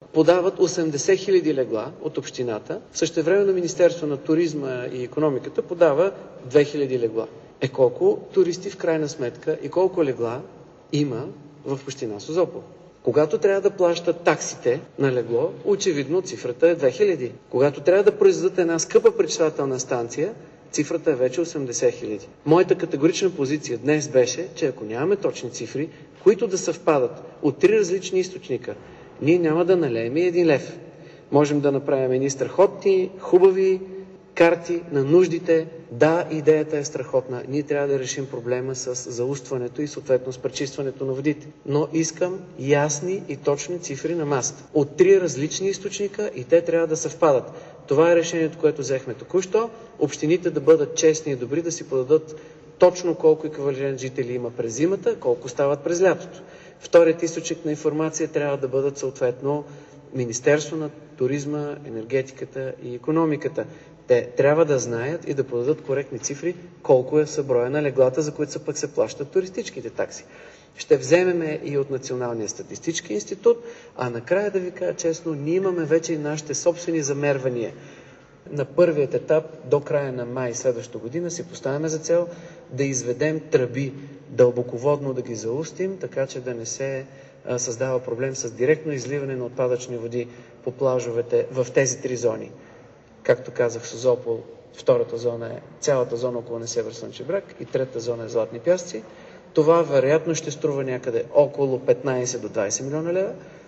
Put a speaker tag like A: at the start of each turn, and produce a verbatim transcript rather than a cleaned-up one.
A: подават осемдесет хиляди легла от общината. Същевременно Министерство на туризма и икономиката подава две хиляди легла. Е колко туристи в крайна сметка и колко легла има в община Созопол? Когато трябва да плащат таксите на легло, очевидно цифрата е две хиляди. Когато трябва да произведат една скъпа пречиствателна станция, цифрата е вече осемдесет хиляди. Моята категорична позиция днес беше, че ако нямаме точни цифри, които да съвпадат от три различни източника, ние няма да налеем и един лев. Можем да направим едни страхотни, хубави карти на нуждите. Да, идеята е страхотна. Ние трябва да решим проблема с заустването и съответно с пречистването на водите. Но искам ясни и точни цифри на масата. От три различни източника и те трябва да съвпадат. Това е решението, което взехме току-що. Общините да бъдат честни и добри, да си подадат точно колко еквивалент жители има през зимата, колко стават през лятото. Вторият източник на информация трябва да бъдат съответно Министерство на туризма, енергетиката и икономиката. Те трябва да знаят и да подадат коректни цифри колко е съброя на леглата, за които са пък се плащат туристическите такси. Ще вземеме и от Националния статистически институт, а накрая да ви кажа честно, ние имаме вече и нашите собствени замервания. На първият етап до края на май следващата година си поставяме за цел да изведем тръби дълбоководно, да ги заустим, така че да не се а, създава проблем с директно изливане на отпадъчни води по плажовете в тези три зони. Както казах, Созопол, втората зона е цялата зона около Несебър Слънчев бряг и третата зона е Златни пясъци. Това вероятно ще струва някъде около петнайсет до двайсет милиона лева.